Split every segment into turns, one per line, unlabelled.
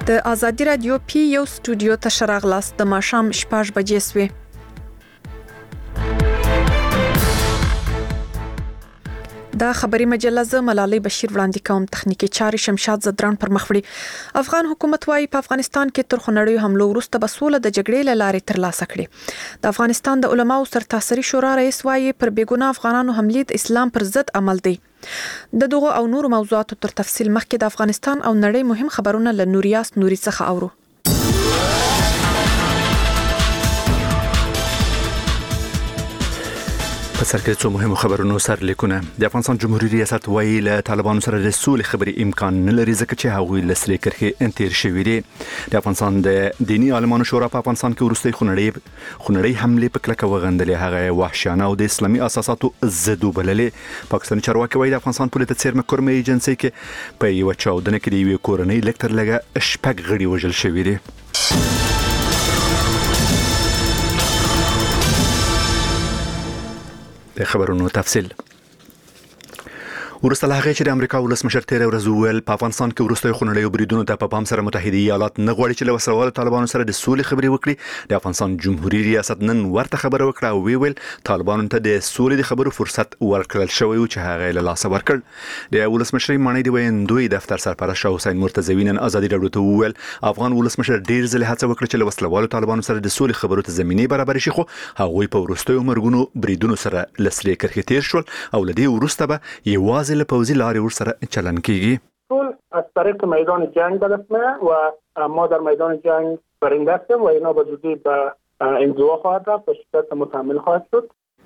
د ازادي رادیو پی یو سټوډیو ته شراغلاس د ماښام 6 بجې سوې. دا خبري مجله ز ملالۍ بشیر وړاندې کوم. تخنیکی چارې شمشاد زدران پر مخ وړي. افغان حکومت وايي په افغانستان کې تر خونړیو حملو وروسته بسوله د جګړې لارې ترلاسه کړي. د افغانستان د علماو سرتاسري شورا رئیس وايي پر بیګناه افغانانو حملې د اسلام پر ضد عمل دی. د دغه او نور موضوعاتو تر تفصیل مخکې د افغانستان او نړۍ مهم خبرونه له نوریاس نوري څخه اورو.
په سر کې څو مهمو خبرونو سر لیکونه. د افغانستان جمهوریت ریاست وايي له طالبانو سره د سولې خبرې امکان نه لري ځکه چې هغوی له سړې کرښې تیر شوي دي. د افغانستان د دینی عالمانو شورا په افغانستان کې وروستۍ خونړۍ حملې په کلکه وغندلې. هغه وحشیانه او د اسلامي اساساتو ضد وبللې. پاکستاني چارواکي وايي د افغانستان پولیس د څیرمه کورمه ایجنسي کې په یو چاودنه کې د یوې کورنۍ لکتر لګه شپږ غړي وژل شوي دي. د خبرونو تفصیل. ورسته له هغې چې د امریکا ولسمشر تېره ورځ وویل په افغانستان کې وروستیو خونړیو بریدونو ته په پام سره متحده ایالات نه غواړي چې له وسلوالو طالبانو سره د سولې خبرې وکړي. د افغانستان جمهوریت ریاست نن ورته خبره وکړه او ویل طالبانو ته د سولې د خبرو فرصت ورکړل شوی او چې هغه له لاسه ورکړ. د ولسمشر مانی دی ویندوی دفتر سرپرست حسین مرتضوی نن ازادي راډیو ته وویل افغان ولسمشر ډیر ځله هڅه وکړه چې له وسلوالو طالبانو سره د سولې خبرو ته زمینه برابر شي، خو هغوی په وروستیو مرګونو بریدونو سره لسرې کرښې تیر شول او لدی وروسته به یوازې له پوځي لارې سره چلن کیږي.
طول از طریق میدان جنگ برسمه و ما در میدان جنگ برنده هستیم و اینا به زودی به انزوا خواهد رفت و شکست متحمل خواهد شد.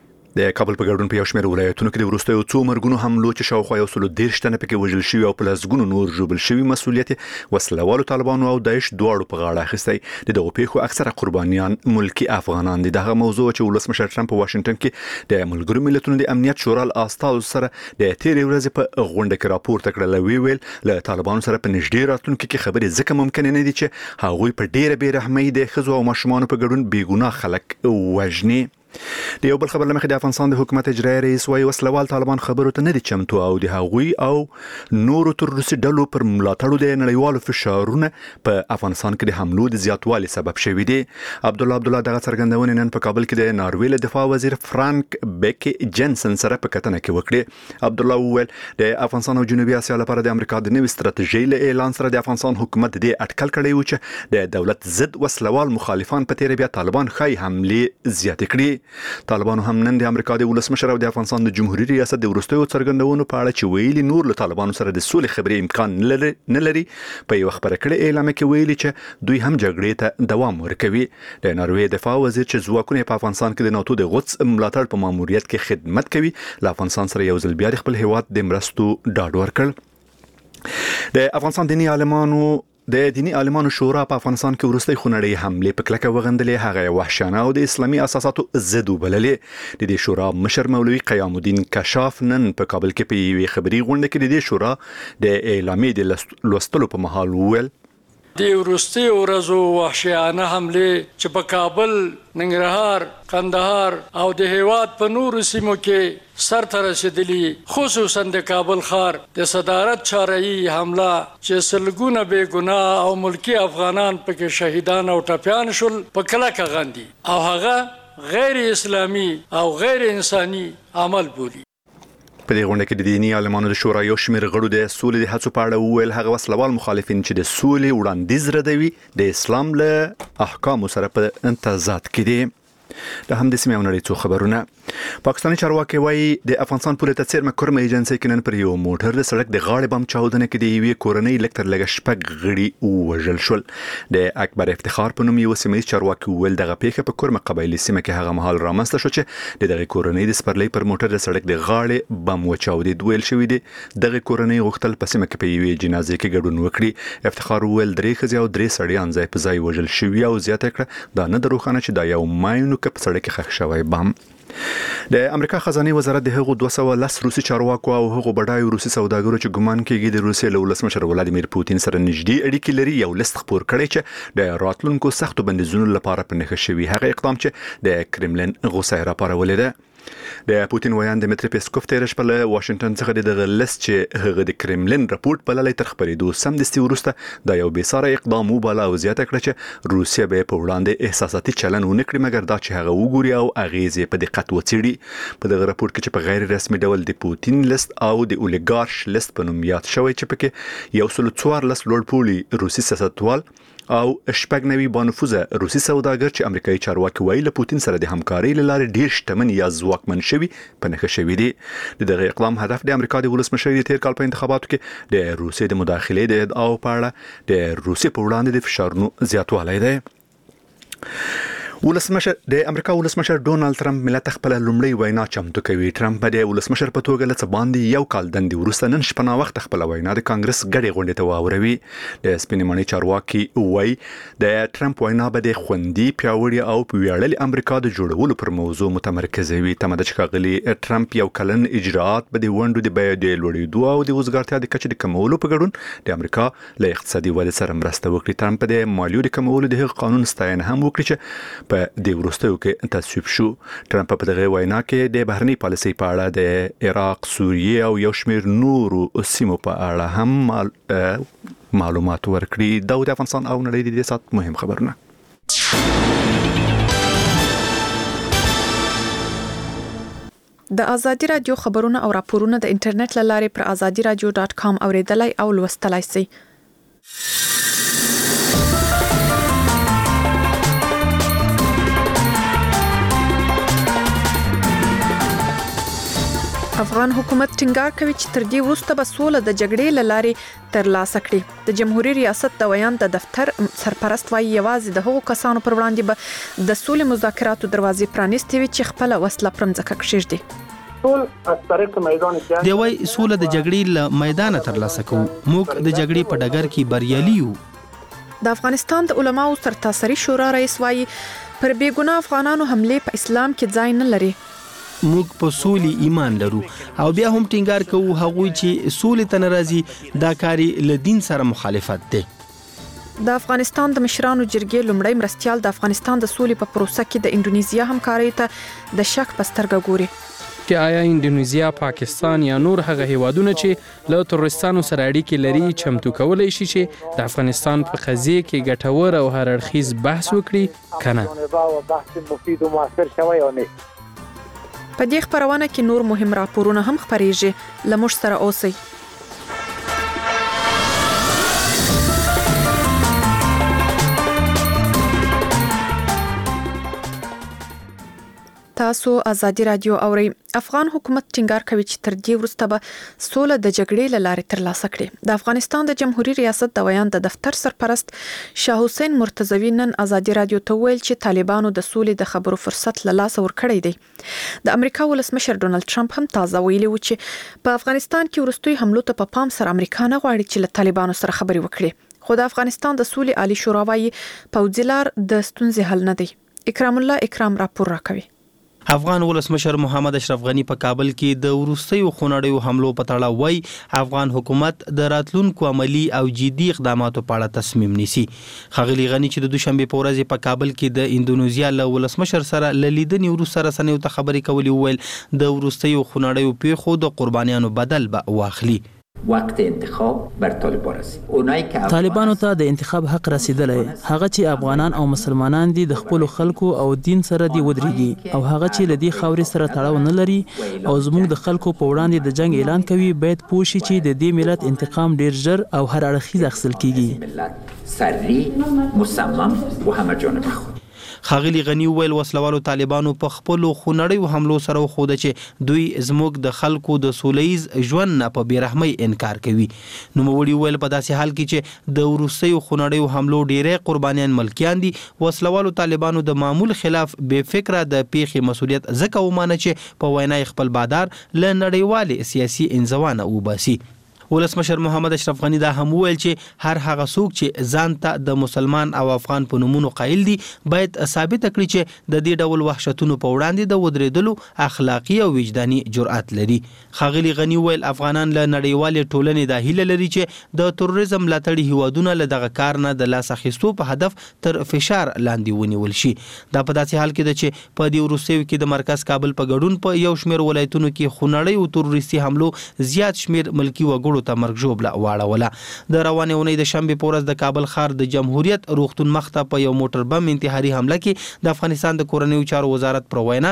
د کابل په ګډون په یو شمېر ولایتونو کې د وروستیو څو مرګونو حملو چې شاوخوا 130 تنه پکې وژل شوي او په لسګونو نور ژوبل شوي مسؤلیت وسلوالو طالبانو او داعش دواړو په غاړه اخیستی. د دغو پیښو اکثره قربانیان ملکی افغانان دي. دغه موضوع چې ولسمشر ټرمپ په واشنگټن کې د ملګرو ملتونو د امنیت شورا استازو سره د تیرې ورځې په غونډه کې راپورته کړل. ویل له طالبانو سره په نږدې راتلونکي کې خبرې ځکه ممکن نه دي چې هغوی په ډیره بیرحمۍ د ښځو او ماشومانو په ګډون بیګناه خلک وژني. د یو بل خبر لمخې د افغانستان د حکومت اجرایي رئیس وايي وسلوال طالبان خبرو ته نه دي چمتو او د هغوی او نورو تروریستي ډلو پر ملاتړو د نړیوالو فشارونه په افغانستان کې د حملو د زیاتوالي سبب شوي دي. عبدالله دغه څرګندونې نن په کابل کې د ناروې له دفاع وزیر فرانک بیکی جنسن سره په کتنه کې وکړي. عبدالله وویل د افغانستان او جنوبي اسیا لپاره د امریکا د نوې ستراتیژۍ له اعلان سره د افغانستان حکومت د اټکل کړی و چې د دولت ضد وسلوال مخالفان په تیر بیا طالبان خای حملې زیات کړي. طالبانو هم نن د امریکا د ولسمشر او د افغانستان د جمهوریت ریاست د وروستیو څرګندونو په اړه چې ویلي نور له طالبانو سره د سولې خبرې امکان نه لري په یو خبره کړې اعلان کې ویلي چې دوی هم جګړې ته دوام ورکوي. د ناروې دفاع وزیر چې ځواکونه په افغانستان کې د ناتو د غوڅ ملاتړ په ماموریت کې خدمت کوي له افغانستان سره یو ځل بیا د خپل هیواد د مرستو ډاډ ورکړ. د افغانستان د دینی عالمانو شورا په افغانستان کې وروستۍ خونړۍ حملې په کلکه وغندلې. هغه وحشیانه او د اسلامي اساساتو ضد وبللې. د دې شورا مشر مولوي قیام الدین کشاف نن په کابل کې په یوې خبري غونډه کې د دې شورا د اعلامیې د لوستلو په مهال وویل
د وروستي ورځو وحشیانه حملې چې په کابل، ننګرهار، قندهار او د هیواد په نورو سیمو کې سرته رسېدلي، خصوصا د کابل ښار د صدارت چاره‌یي حمله چې سلګونه بېګناه او ملکي افغانان پکې شهیدان او ټپیان شول په کلکه غندي او هغه غیر اسلامي او غیر انساني عمل بولي.
په دې غونډه کې د دینی عالمانو د شورا یو شمېر غړو د سولې د هڅو په اړه وویل هغه وسلوال مخالفین چې د سولې وړاندیز ردوي د اسلام له احکامو سره په امتزاج کې دي. د هم د سیمې او نړۍ څو خبرونه. پاکستاني چارواکي وايي د افغانستان پولیس د څیرمه کورمه ایجنسي کې نن پر یو موټر د سړک د غاړې بم چاودنه کې د یوې کورنۍ لکتر لګه شپږ غړي وژل شول. د اکبر افتخار په نوم یو سیمه چارواکي ویل دغه پیښه په کورمه قبایلي سیمه کې هغه مهال رامنځته شو چې دغه کورنۍ د سپرلۍ پر موټر د سړک د غاړې بم وچاودید. ویل شوی دی دغه کورنۍ غوښتل په سیمه کې په یوې جنازې کې ګډون وکړي. افتخار ویل درې ښځې او درې سړیان ځای په ځای وژل شوي او زیاته کړه دا نه دروخانه چې دا یو ماینو کې په سړک کې ښخ شوی بم. د امریکا خزانه وزارت د هغو 210 روسي چارواکو او هغو بډایو روسي سوداګرو چې ګمان کیږي د روسیې له ولسمشر ولادیمیر پوتین سره نږدې اړیکې لري یو لیست خپور کړی چې د راتلونکو سختو بندیزونو لپاره په نښه شوی. هغه اقدام چې د کرملین غوسه راپارولې ده. د پوتین ویان دمیتری پیسکوف تیر شپه له واشنگټن څخه د لست چې هغه د کرملین راپورټ بللې تر خبرېدو سمدستي ورسته دا یو بیساره اقدام وباله او زیاته کړه چې روسیا به په وړاندې احساساتي چلن ونه کړي مګر دا چې هغه وګوري او اغیزې په دقت وڅېړي په دغه راپورټ کې چې په غیر رسمي ډول د پوتین لست او د اولیګارش لست په نوم یاد شوی چې پکې یو سل 14 لوړ پوړي روسي سیاستوال او شپږ نوي بانفوذه روسي سوداګر چې امریکایي چارواکي وایي له پوتین سره د همکارۍ لاره ډیر شتمن یا ځواکمن شوي په نښه شوي دي دغه اقدام هدف د امریکا د ولسمشر د تیر کال په انتخاباتو کې د روسیې د مداخلې د ادعاو په اړه د روسیې په وړاندې د فشارونو زیاتوالی دی د امریکا ولسمشر ډونالد ترامپ ملت خپل لومړی وینا چمتو کوي. ترامپ د ولسمشر په توګه لڅ باندې یو کال دندې وروسته نن شپه نا وخت خپل وینا د کانګرس غړي غونډې ته واوروي. د سپینمنې چارواکي وایي د ترامپ وینا به د خوندي پیاوړي او پیاوړي امریکا د جوړولو پر موضوع متمرکز وي. تمه د ښاغلي ترامپ یو کلن اجراءات به د وندو د بیه د لوړېدو او د وزګارتیا د کچې د کمولو په ګډون د امریکا له اقتصادي ودې سره مرسته وکړي. ترامپ د مالیو د کمولو د قانون ستاینه هم وکړي چې په د وروستیو کې تصویب شو. ترامپ په دغه وینا کې د بهرنی پالیسي په اړه د عراق، سوریه او یو شمېر نورو سیمو په اړه هم معلومات ورکړي. دا د افغانستان او نړۍ د سات مهم خبرونه.
د ازادي رادیو خبرونه او راپورونه د انټرنیټ لارې پر azadiradio.com اوریدلای او لوستلای شئ. افغان حکومت ټینګار کوي چې تر دې وروسته به سوله د جګړې لارې ترلاسه کړي. د جمهوریت ریاست د ویان د دفتر سرپرست وايي یوازې د هغو کسانو پر وړاندې به د سولې مذاکراتو دروازې پرانیستې وي چې خپل وسله پر ځمکه کښېږدي.
دی وايي سوله د جګړې له میدان ترلاسه کوو. موږ د جګړې په ډګر کې بریالي یو.
د افغانستان د علماو سرتاسري شورا رئیس وايي پر بیګناه افغانانو حمله په اسلام کې ځای نه لري.
موږ په سولې ایمان لرو او بیا هم ټینګار کوو هغوی چې سولې ته ناراضي دا کاری له دین سره مخالفت دی.
د افغانستان د مشرانو جرګې لومړی مرستيال د افغانستان د سولې په پروسه کې د انډونیزیا همکارۍ ته د شک په سترګه ګوري
چې آیا انډونیزیا، پاکستان یا نور هغه هیوادونه چې له تروریستانو سره اړیکې لري چمتو کولای شي چې د افغانستان په قضیه کې ګټور او هر اړخیز بحث وکړي کنه.
په دې خبرونه کې نور مهم راپورونه هم خبريږي. لموږ سره اوسئ. تاسو ازادي رادیو اورئ. افغان حکومت ټینګار کوي چې تر دې وروسته به سوله د جګړې لارې ترلاسه کړي. د افغانستان د جمهوریت ریاست د ویان د دفتر سرپرست شاه حسین مرتضوی نن ازادي رادیو ته ویل چې طالبانو د سولې د خبرو فرصت له لاسه ورکړی دی. د امریکا ولسمشر ډونالد ټرمپ هم تازه ویلي و چې په افغانستان کې وروستي حملو ته په پام سره امریکا نه غواړي چې له طالبانو سره خبرې وکړي. خو د افغانستان د سولې عالی شورا وايي پوځي لار د ستونزې حل نه دی. اکرام الله اکرام راپور راکوي.
افغان ولسمشر محمد اشرف غنی په کابل کې د وروستیو خونړیو حملو په تړاو وایي افغان حکومت د راتلونکو عملی او جدي اقداماتو په اړه تصمیم نیسي. ښاغلي غنی چې د دوشنبه په ورځ په کابل کې د انډونیزیا له ولسمشر سره لیدنې وروسته رسنیو ته خبرې کولې ویل د وروستیو خونړیو پیښو د قربانیانو بدل به واخلي.
وقت انتخاب بر طالبان است.
طالبانو ته د انتخاب حق رسیدلی. هغه چې افغانان او مسلمانان دي د خپل خلکو او دین سره دی ودرېږي او هغه چې لدی خاورې سره تړاو نه لري او زموږ د خلکو په وړاندې د جنگ اعلان کوي باید پوه شي چې د دې ملت انتقام ډیر ژر او هر اړخیز اخیستل کیږي.
سری مصمم و همه جانبه.
ښاغلي غنی ویل وسلوالو طالبانو په خپل خونړیو حملو سره خو د چې دوی زموږ د خلکو د سولهیز ژوند نه په بیرحمۍ انکار کوي. نو موړي ویل په داسې حال کې چې د وروستیو خونړیو حملو ډیرې قربانیان ملکیان دي وسلوالو طالبانو د معمول خلاف بے فکره د پیښې مسولیت ځکه ومانه چې په وینا خپل بادار له نړیوالې سیاسي انزوا نه وباسي. ولسمشر محمد اشرف غنی دا هم ویل چې هر هغه څوک چې ځان ته د مسلمان او افغان په نومونو قایل دي باید ثابت کړي چې د دې ډول وحشتونو په وړاندې د ودرېدلو اخلاقی او وجداني جرأت لري. ښاغلي غنی ویل افغانان له نړیوالې ټولنې د هیله لري چې د تروریزم ملاتړي هیوادونه له دغه کار نه د لاس اخیستو په هدف تر فشار لاندې ونیول شي. دا په داسې حال کې ده چې په دې وروستیو کې د مرکز کابل په ګډون په یو شمېر ولایتونو کې خونړۍ او تروریستي حملو زیات شمېر ملکی وګړو ته مرګ ژوبله واړوله. د روانې اونۍ د شنبې په ورځ د کابل ښار د جمهوریت روغتون مخته په یو موټر بم انتحاري حمله کې د افغانستان د کورنیو چارو وزارت پر وینا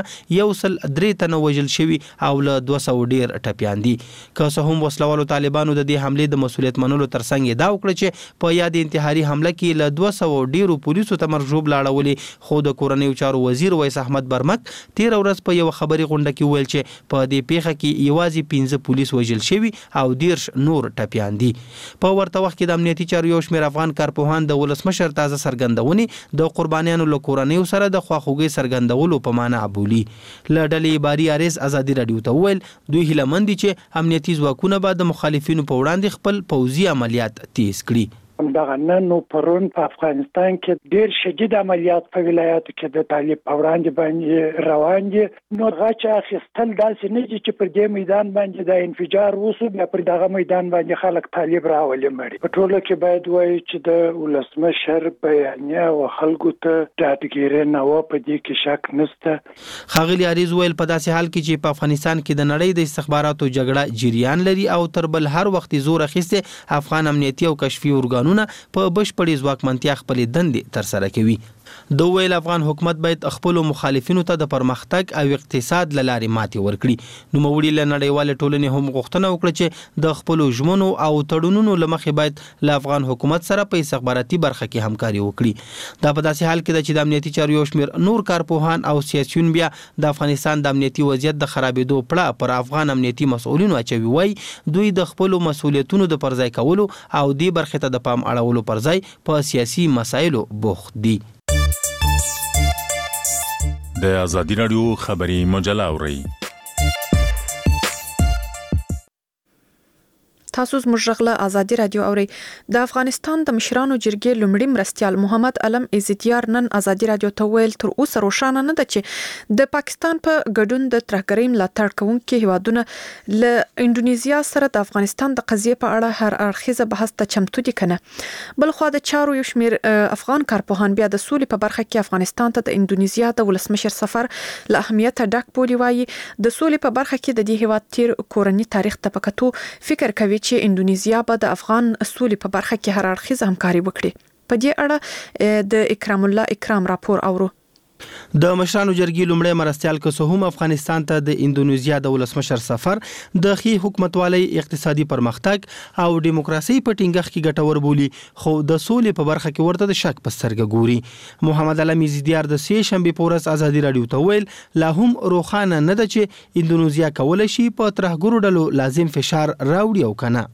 103 تنه وژل شوي او له 200 ډیر ټپیان دي. که څه هم وسلوالو طالبانو د دې حملې د مسؤلیت منلو ترڅنګ دا وکړه چې په یاد انتحاري حمله کې له 200 ډیرو پولیسو ته مرګ ژوبله اړولې، خو د کورنیو چارو وزیر ویس احمد برمک تیر ورځ په یو خبري غونډه کې ویل چې په دې پیښه کې یوازې 15 پولیس وژل شوي او 10 نور ټپیان دي. په ورته وخت کې د امنیتي چارو یو شمېر افغان کارپوهان د ولسمشر تازه څرګندونې د قربانیانو له کورنیو سره د خواخوږۍ څرګندولو په معنا بولي. له ډلې باري اریز ازادي راډیو ته ویل دوی هیله مند دي چې امنیتي ځواکونه به د مخالفینو په وړاندې خپل پوځي عملیات تیز کړي.
دغه نن او پرون په افغانستان کې ډیر شدید عملیات په ولایاتو کې د طالب په وړاندې باندې روان دي. نو غاچ اخیستل داسې نه دي چې پر دې میدان باندې د انفجار وسو بیا پر دغه میدان باندې خلک طالب راولي مړي. په ټولو کې باید وایي چې د ولسمشر بیانیه او خلکو ته ډاډګیري نه و، په دې کې شک نشته.
ښاغلي اریز ویل په داسې حال کې چې په افغانستان کې د نړۍ د استخباراتو جګړه جریان لري او تر بل هر وخت زور اخیسته افغان امنیتي او کشفي ارګانونه په بشپړې ځواکمنتیا خپلې دندې ترسره کوي. د ویل افغان حکومت باید خپل مخالفینو ته د پرمختګ او اقتصاد له لارې ماتې ورکړي. نوموړي له نړیوالې ټولنې هم غوښتنه وکړه چې د خپلو ژمنو او تړونونو له مخې باید له افغان حکومت سره په استخباراتي برخه کې همکاري وکړي. دا په داسې حال کې ده چې د امنیتي چارو یو شمېر نور کارپوهان او سیاسیون بیا د افغانستان د امنیتي وضعیت د خرابېدو پړه پر افغان امنیتي مسؤلینو اچوي. وایي دوی د خپلو مسؤلیتونو د پرځای کولو او دې برخې ته د پام اړولو پر ځای په سیاسي مسایلو بوخت دي.
د ازادي راډیو خبري مجله اورئ.
تاسو زموږ غږ ازادي رادیو اورئ. د افغانستان د مشرانو جرګې لومړي مرستیال محمد علم عزتیار نن ازادي رادیو ته ویل تر اوسه روښانه نه ده چې د پاکستان په ګډون د ترهګرۍ ملاتړ کوونکي هیوادونه له انډونیزیا سره د افغانستان د قضیې په اړه هر اړخیزه بحث ته چمتو دي کنه. بل خو د چارو یو شمېر افغان کارپوهان بیا د سولې په برخه کې افغانستان ته د انډونیزیا د ولسمشر سفر له اهمیت ډک بولی. وایي د سولې په برخه کې د دې هیواد تیر کورنی تاریخ ته پکتو فکر کوي چې انډونیزیا به د افغان سولې په برخه کې هر اړخیزه همکاري وکړي. په دې اړه د اکرام الله اکرام راپور اورو.
د مشرانو جرګې لومړی مرستیال که څه هم افغانستان ته د انډونیزیا د ولسمشر سفر د ښې حکومتوالۍ، اقتصادي پرمختګ او دیموکراسي په ټینګښت کې ګټور بولي، خو د سولې په برخه کې ورته د شک په سترګه ګوري. محمد علم عزتیار د سې شنبې په ورځ ازادي راډیو ته ویل لا هم روښانه نه ده چې انډونیزیا کولی شي په ترهګرو ډلو لازم فشار راوړي او کنه.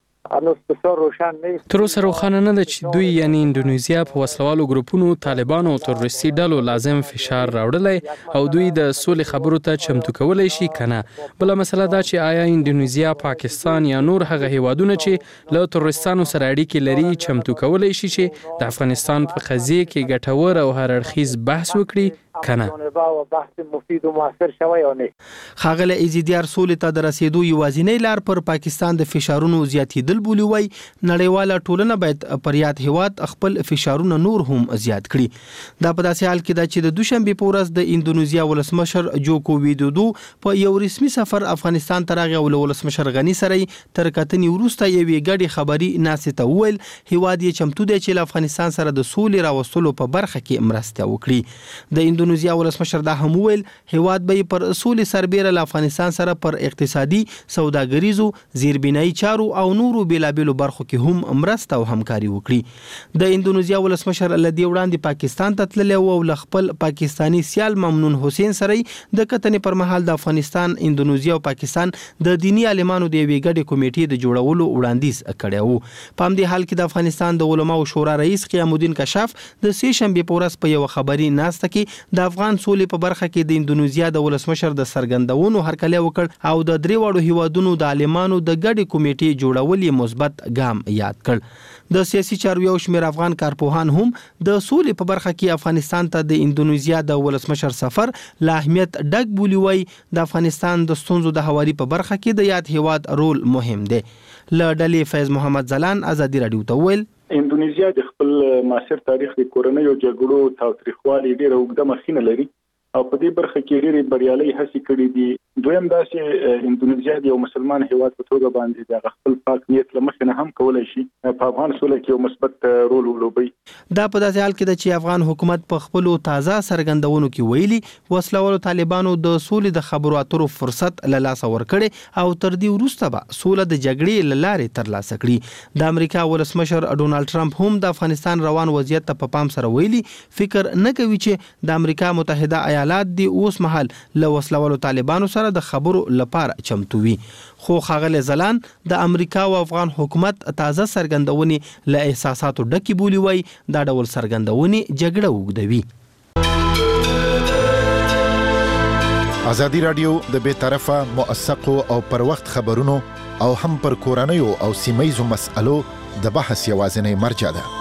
تر اوسه روښانه نه ده چې دوی یعنی انډونیزیا په وسلوالو ګروپونو، طالبانو او تروریستي ډلو لازم فشار راوړلی او دوی د سولې خبرو ته چمتو کولی شي کنه. بله مسله دا چې آیا انډونیزیا، پاکستان یا نور هغه هیوادونه چې له تروریستانو سره اړیکې لري چمتو کولی شي چې د افغانستان په قضیې کې ګټور او هر اړخیز بحث وکړي کنه.
ښاغلی عزتیار سولې ته د رسیدو یوازینۍ لار پر پاکستان د فشارونو زیاتېدل بولي. وایي نړیواله ټولنه باید پر یاد هیواد خپل فشارونه نور هم زیات کړي. دا په داسې حال کې ده چې د دوشنبې په ورځ د انډونیزیا ولسمشر جوکو ویدودو په یو رسمي سفر افغانستان ته راغی او له ولسمشر غني سره تر کتنې وروسته یوې ګډې خبري ناستې ته وویل هیواد یې چمتو دی چې له افغانستان سره د سولې راوستلو په برخه کې مرسته وکړي. د انډونیزیا ولسمشر دا هم وویل هیواد به پر سولې سربېره له افغانستان سره پر اقتصادي، سوداګریزو، زیربنایي چارو او نورو نورو بیلابېلو برخو کې هم مرسته او همکاري وکړي. د اندونیزیا ولسمشر لدی وړاندې پاکستان ته تللی او ل خپل پاکستانی سیال ممنون حسین سره د کتنې پر مهال د افغانستان، اندونیزیا او پاکستان د دینی عالمانو د یوې ګډې کمیټې د جوړولو وړاندیز کړی و. په همدې حال کې د افغانستان د علماو شورا رئیس قیام الدین کشاف د سې شنبې په ورځ په یو خبري ناسته کې د افغان سولې په برخه کې د اندونیزیا د ولسمشر د سرګندونو هرکلی وکړ او د درې واړو هیوادونو د عالمانو د ګډې کمیټې جوړول یې مثبت ګام یاد کړ. د سیاسي چارو یو شمېر افغان کارپوهان هم د سولې په برخه کې افغانستان ته د اندونیزیا د ولسمشر سفر له اهمیت ډک بولي. وایي د افغانستان د ستونزو د هواري په برخه کې د یاد هیواد رول مهم دی. له ډلې فیض محمد زلان ازادي رادیو ته ویل
اندونیزیا د خپل معاصر تاریخ د کورنیو جګړو تاریخوالي ډېره اوږده مخینه لري او په دې برخه کې ډېرې بریالۍ هڅې کړې دي. دویم دا چې اندونیزیا د یو مسلمان هیواد په توګه باندې د خپل پاک نیت له مخې نه هم کولای شي په افغان سوله کې یو مثبت رول ولوبي.
دا په داسې حال کې ده چې افغان حکومت په خپل تازه سرګندونو کې ویلي وسلوالو طالبانو د سولې د خبرو اترو فرصت له لاسه ورکړي او تر دې وروسته به سوله د جګړې له لارې ترلاسه کړي. د امریکا ولسمشر ډونالد ټرمپ هم د افغانستان روان وضعیت ته په پام سره ویلي فکر نه کوي چې د امریکا متحده ایالات دی اوس مهال له وسلوالو طالبانو سره د خبرو لپاره چمتو وي. خو ښاغلی زلان د امریکا او افغان حکومت تازه سرګندونې له احساساتو ډکې بولي. وایي دا ډول سرګندونې جګړه اوږدوي.
ازادي راډیو د بې طرفه موثقو او پر وخت خبرونو او هم پر کورنیو او سیمه‌ییزو مسألو د بحث یوازینی مرجع ده.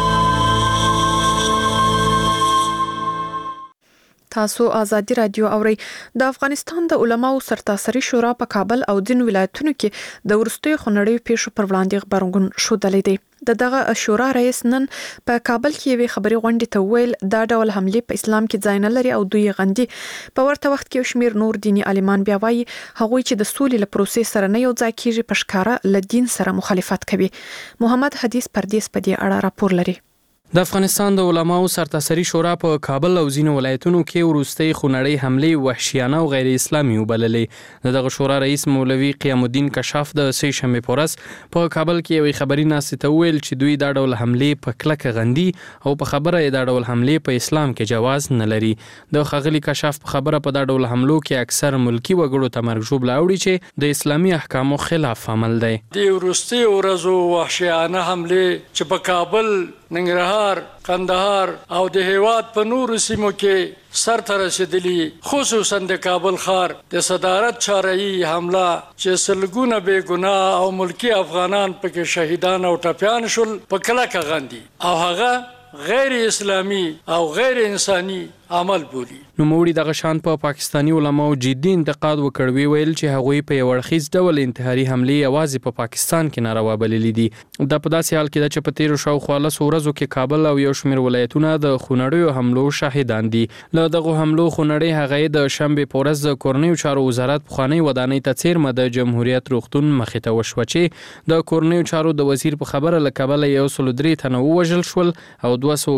تاسو ازادي رادیو اورئ. د افغانستان د علماو سرتاسري شورا په کابل او ځینو ولایتونو کې د وروستیو خونړیو پیښو پر وړاندې غبرګون ښودلی دی. دغه شورا رئیس نن په کابل کې یوې خبري غونډې ته ویل دا ډول حملې په اسلام کې ځای نه لري او دوی غندي. په ورته وخت کې یو شمېر نور دینی عالمان بیا وایي هغوی چې د سولې له پروسې سره نه یو ځای کیږي په ښکاره له دین سره مخالفت کوي. محمد حدیث پردیس په دې اړه راپور لري.
د افغانستان د علماو سرتاسري شورا په کابل او ځینو ولایتونو کې وروستۍ خونړۍ حملې وحشیانه او غیر اسلامي وبللې. دغه شورا رئیس مولوي قیام الدین کشاف د سې شنبې په ورځ په کابل کې یوې خبري ناستې ته وویل چې دوی دا ډول حملې په کلکه غندي او په خبره یې دا ډول حملې په اسلام کې جواز نه لري. د ښاغلي کشاف په خبره په دا ډول حملو کې اکثر ملکی وګړو ته مرګ ژوبله اوړي چې د اسلامي احکامو خلاف عمل دی.
د وروستۍ ورځو وحشیانه حملې چې په کابل، ننګرهار، کندهار او د هیواد په نورو سیمو کې سرته رسیدلی، خصوصا د کابل ښار د صدارت چاره‌ای حمله چې سلګونه بې ګناه او ملکی افغانان پکې شهیدان او ټپیان شول په کلکه غندي او هغه غیر اسلامی او غیر انساني عمل بولی.
نوموړي دغه شان په پاکستانی علماو جدي انتقاد وکړ. ویل چې هغوی په یو اړخیز ډول انتحاري حملې یوازې په پاکستان کې ناروا بللي دي. دا په داسې حال کې ده چې په تیرو شاوخوا لسو ورځو کې کابل او یو شمېر ولایتونه د خونړیو حملو شاهدان دي. له دغو حملو خونړۍ هغه د شنبې په ورځ د کورنیو چارو وزارت پخوانۍ ودانۍ ته څیرمه د جمهوریت روغتون مخې ته وشوه چې د کورنیو چارو د وزیر په خبره له کابله 103 تنه ووژل شول او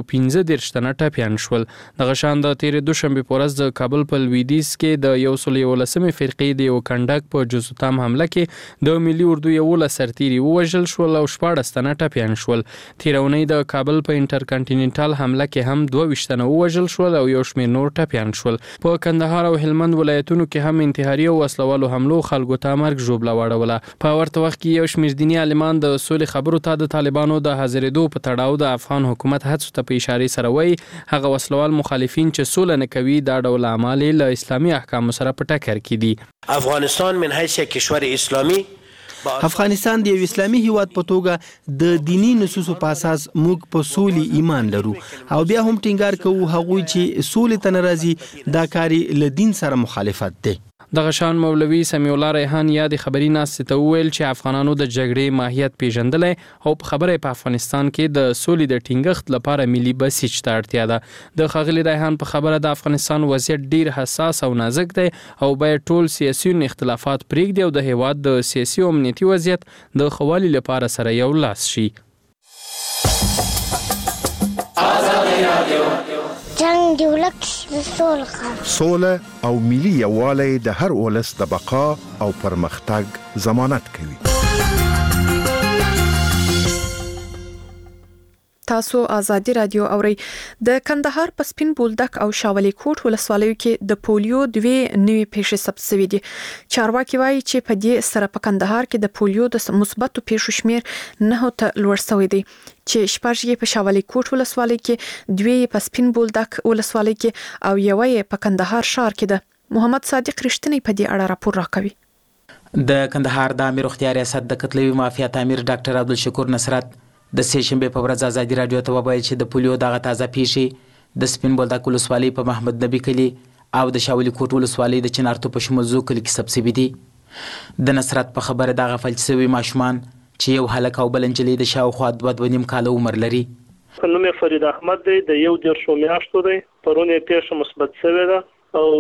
215 تنه ټپیان شول. دغه شان د تیرې دوشنبې په ورځ د کابل په لویدیځ کې د 111 فرقې د یو کنډک په جزوتام حمله کې د ملي اردو 11 سرتیري ووژل شول او 14 تنه ټپیان شول. تیره اونۍ د کابل په انټرکانټیننټل حمله کې هم 22 تنه ووژل شول او یو شمېر نور ټپیان شول. په کندهار او هلمند ولایتونو کې هم انتحاري او وسلوالو حملو خلکو ته مرګ ژوبله واړوله. په ورته وخت کې یو شمېر دیني عالمان د سولې خبرو ته د طالبانو د حاضرېدو په تړاو د افغان حکومت هڅو ته په اشارې سره وایي هغه وسلوال مخالفین چې سوله نه کوي دا ډول اعمال له اسلامي احکامو سره په ټکر کې دي.
افغانستان من حیث کشور اسلامی
افغانستان د یو اسلامي هیواد په توګه د دینی نصوصو په اساس موږ په سولې ایمان لرو او بیا هم ټینګار کوو هغوی چې سولې ته ناراضي دا کاری له دین سره مخالفت دی.
دغه شان مولوي سمیع الله ریحان یا د خبري ناستې ته وویل چې افغانانو د جګړې ماهیت پیژندلی او په خبره په افغانستان کې د سولې د ټینګښت لپاره ملي بسیج ته اړتیا ده. د ښاغلي ریحان په خبره د افغانستان وضعیت ډیر حساس او نازک دی او باید ټول سیاسي اختلافات پرېږدي او د هیواد د سیاسي او امنیتي وضعیت د ښه والي لپاره سره یو لاس شي.
جنگ دی ولک د
سوله او ملي یووالی د هر ولس د بقا او پرمختګ ضمانت کوي.
تاسو ازادي رادیو اوري د کندهار په سپین بولدک او شاولي کوټ ولسوالیو کې د پولیو دوی نوې پیښې ثبت شوې دي. چارواکي وایي چې په دې سره په کندهار کې د پولیو د مثبتو پیښو شمیر 9 ته لوړ شوی دی چې شپږ په شاولي کوټ ولسوالۍ کې، دوی په سپین بولدک ولسوالۍ کې او یوې په کندهار ښار کې ده. محمد صادق رښتینی په دې اړه راپور راکوي.
د کندهار د امیر اختیار ریاست د قتلوي مافیا امیر ډاکټر عبدالشکور نصرت د سېشنبه په ورځ ازادي رادیو ته وویل چې د پولیو دغه تازه پیښې د سپین بولدک ولسوالۍ په محمد نبی کلی او د شاولي کوټ ولسوالۍ د چنارتو په شمزو کلی کې ثبت شوي دي. د نصرت په خبره دغه فلج شوي ماشومان چې یو هلک او بل نجلۍ د شاوخوا 2.5 کاله عمر لري.
نوم یې فرید احمد دی، د 11 میاشتو دی. پرون یې پیښه مثبت شوې ده او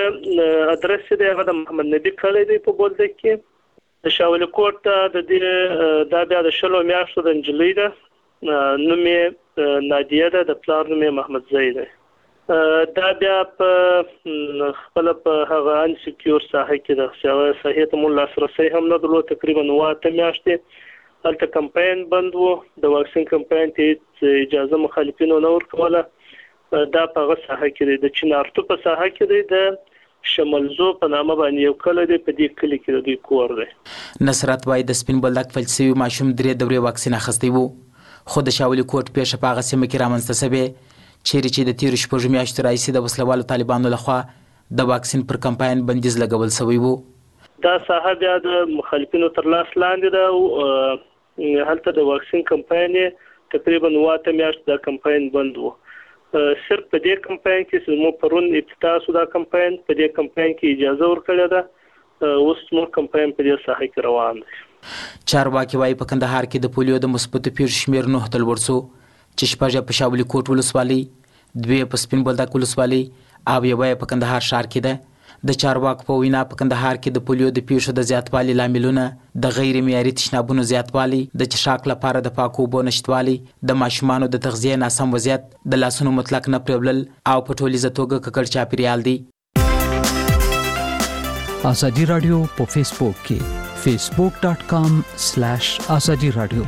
د ادرس دی هغه د محمد نبی کلی دی په بولدک کې. د شاولي کوټ ته د دې دا بیا د 20 میاشتو د نجلۍ ده، نوم یې نادیه ده، د پلار نوم یې محمد زید دی. دا بیا په خپل په هغه ان سکیور ساحه کې د سیاوي صحت مول لاسرسي هم نه درلود. تقریبا 9 میاشتې هلته کمپاین بند وو، د واکسین کمپاین ته اجازه مخالفینو نه ورکوله. دا په هغه ساحه کې د چنارتو په ساحه کې د شملزو په نامه باندې یو کلی دی، په دې کلی کې د دوی کور دی.
نصرت وایي د سپین بولدک فلج شوي ماشوم 3 دورې واکسین اخیستی وو، خو د شاولي کوټ پیښه په هغه سیمه کې رامنځته شوې چیرې چې د تیرو 6 میاشتو راهیسې د وسلوالو طالبانو لخوا د واکسین پر کمپاین بندیز لګول شوی وو.
دا ساحه بیا د مخالفینو تر لاس لاندې ده او هلته د واکسین کمپاین تقریبا 9 میاشتې د کمپاین بند وو. صرف په دې کمپاین کې مو پرون ابتدا شو دا کمپاین، په دې کمپاین کې اجازه ورکړه ده، اوس مو کمپاین په دې ساحه کې روان دی.
چارواکي وایي په کندهار کې د پولیو د مثبتو پیښو شمیر 9 ته لوړ شو چې 6 په شاولي کوټ ولسوالۍ، 2 په سپین بولدک ولسوالۍ او 1 په کندهار ښار کې ده. د چارواکو په وینا په کندهار کې د پولیو د پیښو د زیاتوالي لاملونه د غیر معیاري تشنابونو زیاتوالی، د چښاک لپاره د پاکو اوبو نشتوالي، د ماشومانو د تغذیې ناسم وضعیت، د لاسونو مطلق نه پریولل او په ټولیزه توګه ککړ چاپیریال دی.
ازادي رادیو په فیسبوک کې facebook.com/ازادي رادیو.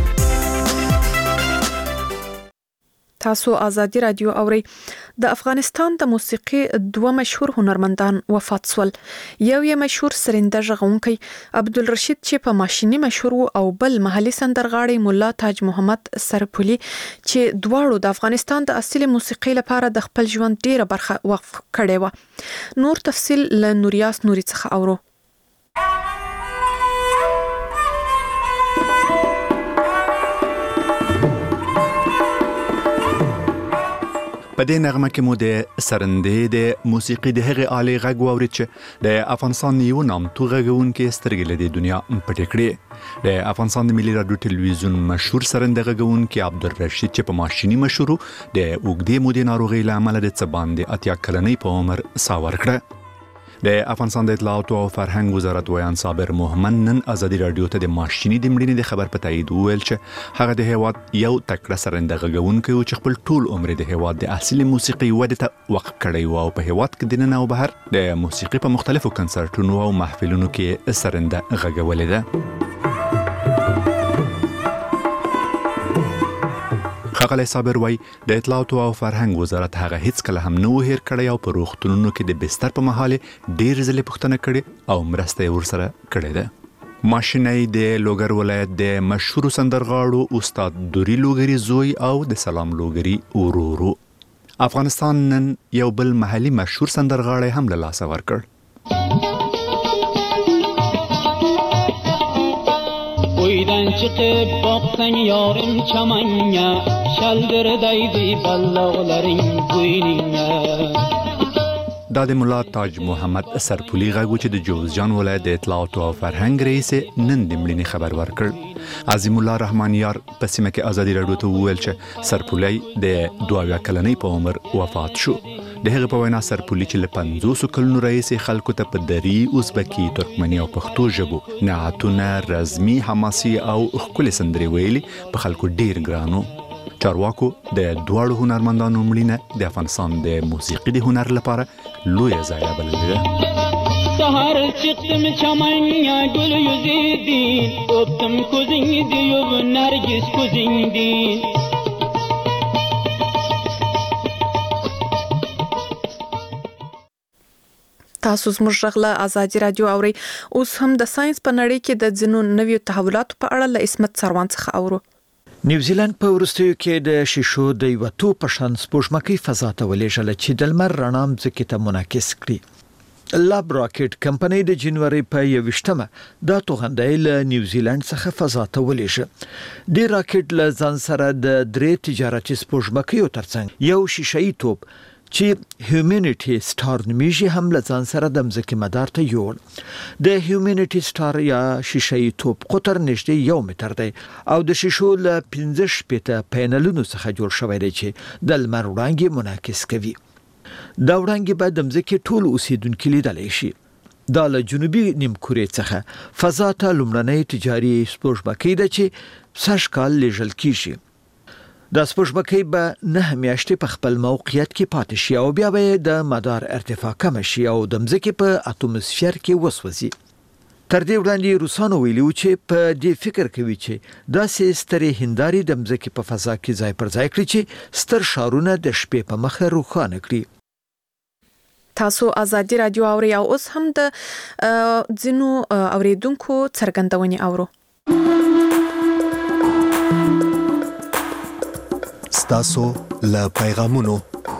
تاسو ازادي رادیو اوري. د افغانستان د موسیقي 2 مشهور هنرمندان وفات شول. یو یې مشهور سرنده ژغونکی عبدالرشید چې په ماشینی مشهور او بل محلي سندرغاړي مولا تاج محمد سرپولي چې دواړو د افغانستان د اصلي موسیقي لپاره د خپل ژوند ډیره برخه وقف کړې و. نور تفصیل له نوریاس نوري څخه اورو.
په دې نغمه کې مو د سرندې د موسیقي د هغه آلې غږ واورید چې د افغانستان یو نامتو غږونکي سترګې له دنیا پټې کړې. د افغانستان د ملي رادیو ټلویزیون مشهور سرنده غږونکي عبدالرشید چې په ماشینی مشهور د اوږدې مودې ناروغۍ له امله د څه باندې 80 کلنۍ په عمر سا ورکړه. د افغانستان د اطلاعات او فرهنګ وزارت ویان صابر محمد نن ازادي رادیو ته د ماشینی د مړینې د خبر په تایید وویل چې هغه د هیواد یو تکړه سرنده غږونکی و چې خپل ټول عمر د هیواد د اصلي موسیقي ودې ته وقف کړی و او په هیواد کې د نن او بهر د موسیقي په مختلفو کنسرتونو او محفلونو کې سرنده غږولې ده. ښاغلی صابر وایي د اطلاعات او فرهنګ وزارت هغه هیڅ کله هم نه هیر کړی او په روغتونونو کې د بستر په مهال ډیر ځله پوښتنه کړې او مرسته ورسره کړې ده. ماشینی د لوګر ولایت د مشهور سندرغاړو استاد دوری لوګری زوی او د سلام لوګری ورورو. افغانستان نن یو بل محلي مشهور سندرغاړی هم له لاسه ورکړ.
ویدن çıkıp baksan yarım çamanya şaldırdaydı ballağların güynine.
دا د مولا تاج محمد سرپولي غږ چې د جوزجان ولایت د اطلاعات او فرهنګ رئیس نن د مړینې خبر ورکړ. عظیم الله رحمان یار په سیمه کې ازادي رادیو ته وویل چې سرپولي د 22 کلنۍ په عمر وفات شو. د هغه په وینا سرپولي چې له 500 کلونو رئیس خلکو ته په دری، ازبکی، ترکمني او پښتو ژبو نعتونه، رزمي، حماسي او ښکلې سندرې ویلي په خلکو ډیر ګرانو. چارواکو د دواړو هنرمندانو مړینه د افغانستان د موسیقي د هنر لپاره لویه ضایعه بللې ده.
سهر çıktım çamanya gül yüzüydin öptüm kuzindin nərgis kuzindin
تاسو زموږ غږ له آزادي رادیو اوري. اوس هم د ساينس په نړۍ کې د ځینو نویو تحولاتو په اړه له اسمت سروان څخه اورو.
نیوزیلند په ورستیو کې د شیشو د یو تو په شان سپوږمکۍ فضا ته ولېږل چې د لمر رڼا ځکه ته منعکس کړي. لاب راکټ کمپنۍ د جنوري په 21مه د توغندۍ له نیوزیلند څخه فضا ته ولېږه. د راکټ له ځان سره د 3 تجارتي سپوږمکیو ترڅنګ یو شیشه‌ای توپ چې هیومینټي سټار نومیږي هم له ځان سره د مځکې مدار ته یوړ. د هیومینټي سټار یا شیشه‌ای توپ قطر نږدې 1 متر دی او د شیشو له 15 پینلونو څخه جوړ شوی دی چې د لمر وړانګې منعکس کوي. دا وړانګې به د مځکې ټول اوسیدونکو لیدلی شي. دا له جنوبي نیمکورې څخه فضا ته لومړنۍ تجاري سپوږمکۍ ده چې سږ کال لیږل کیږي. د سپوږمکۍ به 9 میاشتې په خپل موقعیت کې پاتې شي او بیا به د مدار ارتفاع کم شي او د مځکې په اتموسفیر کې وسوځي. تر دې وړاندې روسانو ویلي چې په دې فکر کوي چې داسې سترې هنداري د مځکې په فضا کې ځای پر ځای کړي چې ستر ښارونه د شپې په مخه روښانه کړي.
تاسو آزادي رادیو اوري او اوس هم د ځینو اوریدونکو څرګندونې اورو.
ستاسو له پیغامونو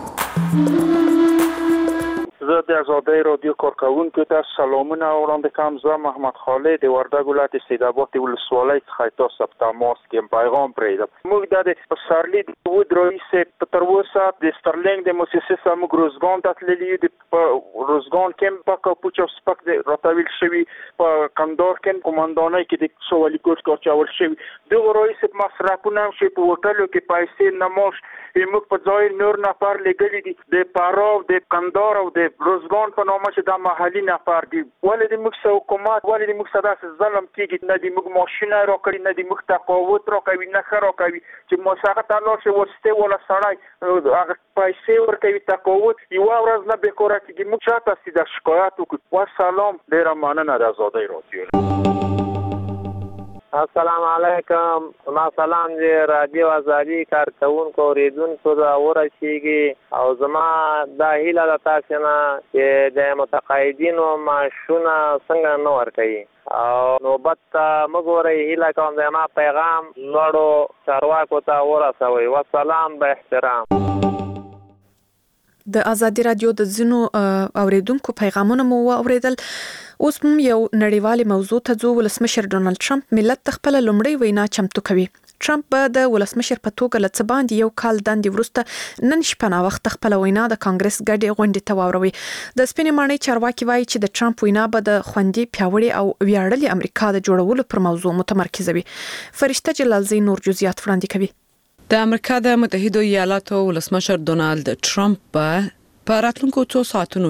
زه د آزادۍ رادیو کارکونکو ته سلامونه وړاندې کوم. زه محمد خالد د وردګ ولایت سیدآباد ولسوالۍ څخه تاسو ته تماس کوم. پیغام پرېږدم. موږ د پسرلی د ود رئیس په تر اوسه د سترلینګ د مؤسسې سمو روزګان ته تللی دی. په روزګان کې په کوچو سپک د راتویل شوی په کندهار کې قومندانۍ کې د سوالي کوټ کاچول شوی. د رئیس مصرفونه شي په هوټلو کې پیسې نماش موږ په ځای نور نفر لګلې دي د پاراو د کندهار او د روزګان په نامه چې د محلي نفر دي. ولې د موږ حکومت ولې د موږ سره ظلم کیږي؟ نه د موږ ماشینه راکړي نه د موږ تقاوت راکوي نه خره راکوي چې مساقه تعالی چې وسته ولا سړی هغه پیسې ورکوي تقاوت یو ورځ نه به کور کېږي. موږ چاته سیده شکایت وکړو. والسلام. ډیر مننه د آزادۍ رادیو.
السلام علیکم. ما سلام دی رادیو آزادی کارکونکو اوریدونکو ته ورسیږي او زما دا هیله ده تاسو نه چې د متقاعدینو معاشونه څنګه نه ورکوي او نوبت ته مګورئ. هیله کوم د ما پیغام لوړو چارواکو ته ورسوي. والسلام به احترام.
د آزادي رادیو د ځینو اوریدونکو پیغامونه مو اوریدل. اوس هم یو نړیوالې موضوع ته ځو. ولسمشر ډونالد ټرمپ ملت ته خپل لومړی وینا چمتو کوي. ټرمپ به د ولسمشر په توګه له څه باندې یو کال دندې وروسته نن شپه نا وخت خپل وینا د کانګرس ګډې غونډې ته واوروي. د سپینې ماڼۍ چارواکي وایي چې د ټرمپ وینا به د خوندي پیاوړي او ویاړلې امریکا د جوړولو پر موضوع متمرکزه وي. فرشته جلالزی نور جزئیات وړاندې کوي.
د امریکا د متحده ایالاتو ولسمشر ډونالد ټرمپ په راتلونکو 2 ساعتونو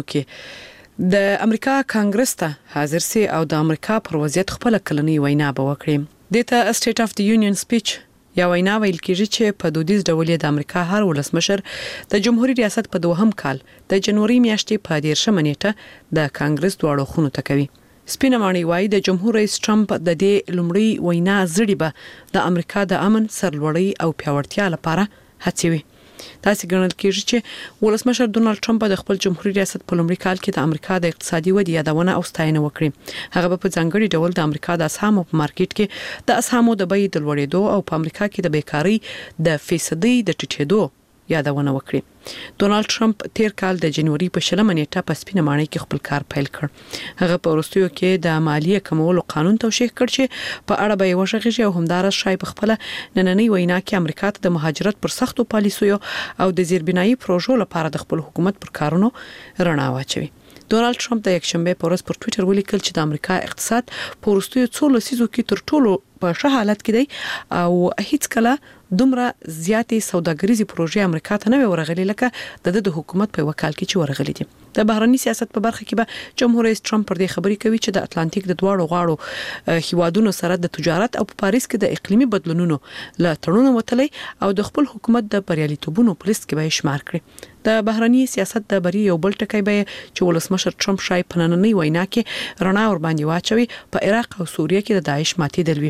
کې د امریکا کانګرس ته حاضر سي او د امریکا پر وضعیت خپل کلنی وینا به وکړي. دته سټیټ اف دی یونین سپیچ یا وینا ویل کېږي چې په دودیز ډول د امریکا هر ولسمشر د جمهوریت ریاست په 2م کال د جنوري میاشتې په 13 نیټه د کانګرس دواړو خونو ته کوي. سپینه ماڼۍ وايي د جمهور رئیس ټرمپ د دې لومړی وینا زړی به د امریکا د امن سرلوړی او پیاوړتیا لپاره هڅوي. تاسو ګڼل کېږي چې ولسمشر ډونالد ټرمپ د خپل جمهوریت ریاست په لومړي کال کې د امریکا د اقتصادي ودې یادونه او ستاینه وکړي. هغه په ځانګړي ډول د امریکا د اسهامو په مارکیټ کې د اسهامو د بیې د لوړېدو او په امریکا کې د بیکاری د فیصدي د ټیټېدو یادونه وکړي. ډونالد ټرمپ تیر کال د جنوري په 20 نیټه په سپینه ماڼۍ کې خپل کار پیل کړ. هغه په وروستیو کې د مالیه کمولو قانون توشیح کړ چې په اړه به وشغږي او همدارس شای په خپل نننۍ وینا کې امریکا ته د مهاجرت پر سختو پالیسیو او د زیربنایي پروژو لپاره د خپل حکومت پر کارونو رڼا واچوي. ډونالد ټرمپ د یکشنبه په ورځ پر ټوئیټر ولیکل چې د امریکا اقتصاد په وروستیو 2 لسیزو کې تر ټولو په ښه حالت کې دی او هیڅ کله دومره زیاتې سوداګریزي پروژې امریکا ته نه ورغلي لکه د حکومت په وکال کې چې ورغلي دي. د بهرنی سیاست په برخه کې به جمهور رئیس ټرمپ پر دې خبرې کوي چې د اتلانتیک د دواړو غاړو هیوادونو سره د تجارت او په پاریس کې د اقلیمي بدلونونو له تړونونو وتلی او د خپل حکومت د بریالیتوبونو په لیست کې به شمار کړي. د بهرنی سیاست د بری یو بل ټکی به چې ولسمشر ټرمپ شای په نننۍ وینا کې رڼا ور باندې واچوي په عراق او سوریه کې د داعش ماتې دلوي.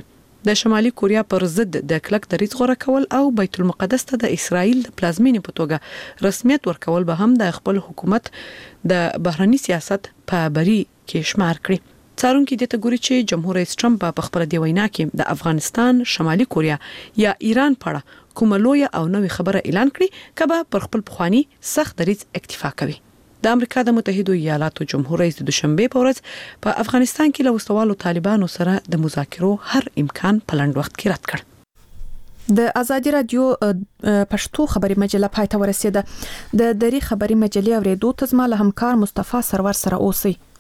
د شمالي کوریا پر ضد د کلک دریځ غوړه کول او بیت المقدس ته د اسرائیل د پلازمینې په توګه رسمیت ورکول به هم د خپل حکومت د بهرنی سیاست په بری کې شمار کړي. څارونکو د ته ګوري چې جمهور رئیس ټرمپ په خپل دی وینا کې د افغانستان، شمالي کوریا یا ایران په اړه کومه لویه او نوې خبره اعلان کړي کبه پر خپل پخوانی سخت دریځ اکتفا کوي. د امریکا د متحده ایالاتو جمهور رئیس د دوشنبه په ورځ په افغانستان کې له وسوالو طالبانو سره د مذاکرو هر امکان په لنډ وخت کې رد کړ.
د ازادي رادیو پښتو خبري مجله پای ته ورسیده. د دری خبري مجلې اوریدو ته زما له همکار مصطفی سرور سره اوسئ.